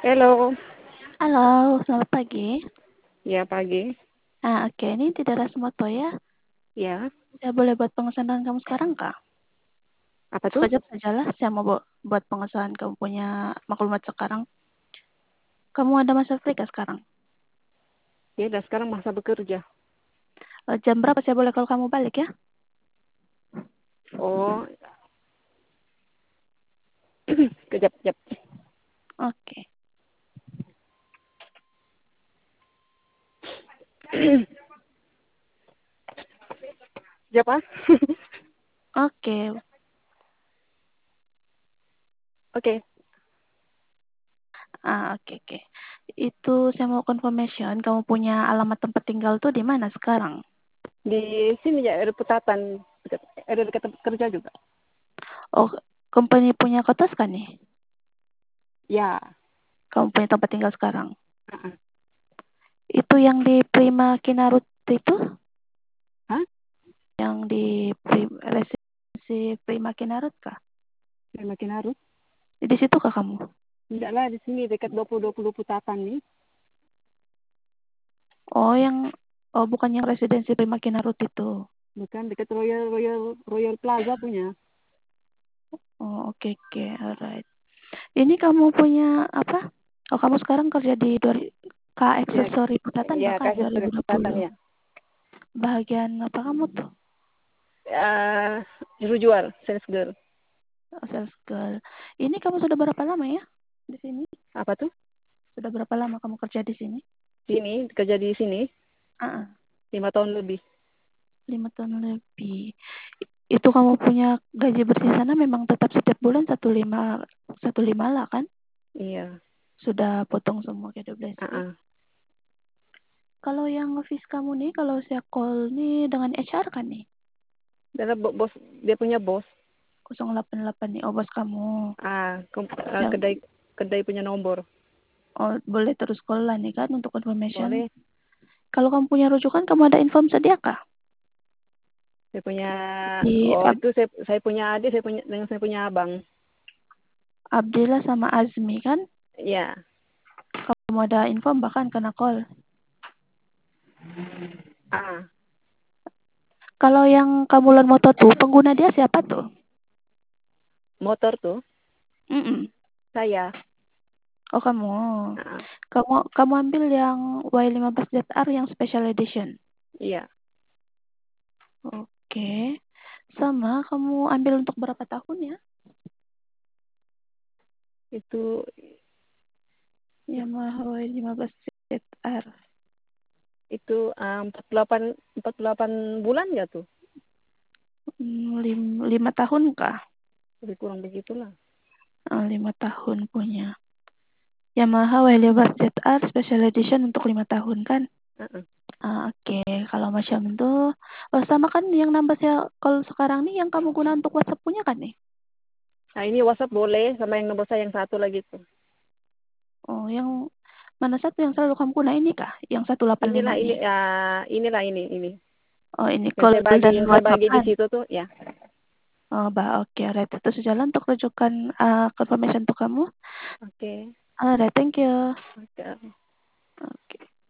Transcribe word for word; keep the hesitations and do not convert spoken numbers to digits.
Halo. Halo, selamat pagi. Ya, pagi. Ah, oke, ini tidak Rasmoto ya. Ya, Saya boleh buat pengesahan kamu sekarang, Kak? apa tuh? Sekejap sajalah, saya mau bu- buat pengesahan kamu punya maklumat sekarang. Kamu ada masa free kah sekarang? Ya, udah sekarang masa bekerja. Eh, jam berapa saya boleh kalau kamu balik ya? Oh, kejap, kejap. Oke, Kejap, ah. oke. Oke, Ah, oke, oke. Itu saya mau confirmation, kamu punya alamat tempat tinggal tuh di mana sekarang? di sini ya, ada Putatan. Dekat, ada dekat tempat kerja juga. Oh, company punya kotas kan nih? Ya, Kamu punya tempat tinggal sekarang. uh-uh. Itu yang di Prima Kinarut itu? Hah? Yang di Prim, residensi Prima Kinarut kah? Saya makin harus. Di situ kah kamu? Tidak lah, di sini dekat dua puluh dua puluh Putatan nih. Oh, yang oh bukan yang residensi Prima Kinarut itu. Bukan, dekat Royal Royal Royal Plaza punya. Oh, oke oke, alright. Ini kamu punya apa? Oh, kamu sekarang kerja di Dori- K Ya, Aksesori Putatan ya bahkan kasih dari Putatan dua ribu dua puluh. ya. Bahagian apa kamu tuh? Uh, juru jual, sales girl. Oh, sales girl. Ini kamu sudah berapa lama ya di sini? Apa tuh? Sudah berapa lama kamu kerja di sini? Sini, kerja di sini Ah, ah, lima tahun lebih. lima tahun lebih. Itu kamu punya gaji bersih sana memang tetap setiap bulan satu lima satu lima lah kan? Iya. Sudah potong semua kayak dua belas k. Uh-uh. Kalau yang fees kamu nih, kalau saya call nih dengan H R kan nih? Dalam bos, dia punya bos. nol delapan delapan nih, oh bos kamu. Ah, ke- ah, Yang, kedai kedai punya nomor. oh boleh terus call lah nih kan untuk confirmation. Boleh. Kalau kamu punya rujukan, kamu ada inform sedia kah? Saya punya, Di oh Ab itu saya saya punya adik, saya punya dengan saya punya abang. Abdillah sama Azmi kan? Ya. Kamu ada inform bahkan kena call. Ah, Kalau yang kamu loan motor tuh, pengguna dia siapa tuh? motor tuh Mm-mm. saya. Oh kamu. Ah, Kamu kamu ambil yang Y lima belas Z R yang special edition. iya. Oke. Sama kamu ambil untuk berapa tahun ya? Itu Yamaha Y lima belas Z R. itu ah, empat puluh delapan empat puluh delapan bulan ya tuh. Hmm, lim- lima tahun kah? Lebih kurang begitulah. Ah, lima tahun punya. Yamaha Y lima belas Z R Special Edition untuk lima tahun kan? Ah, ah. Ah, oke, kalau macam itu, oh, sama kan yang nambah saya kalau sekarang nih yang kamu guna untuk WhatsApp punya kan nih? Nah, ini WhatsApp boleh sama yang nomor saya yang satu lagi tuh. Oh, yang mana satu yang selalu kamu guna ini kah? Yang seratus delapan puluh lima Inilah ini nih? ya, inilah ini ini. Oh, ini Yang call saya bagi, dan yang saya WhatsApp bagi di kan? situ tuh ya. Oh, bah, oke, right. Itu sejalan untuk rujukan uh, confirmation untuk kamu. Oke. Alright, thank you. Oke. Oke.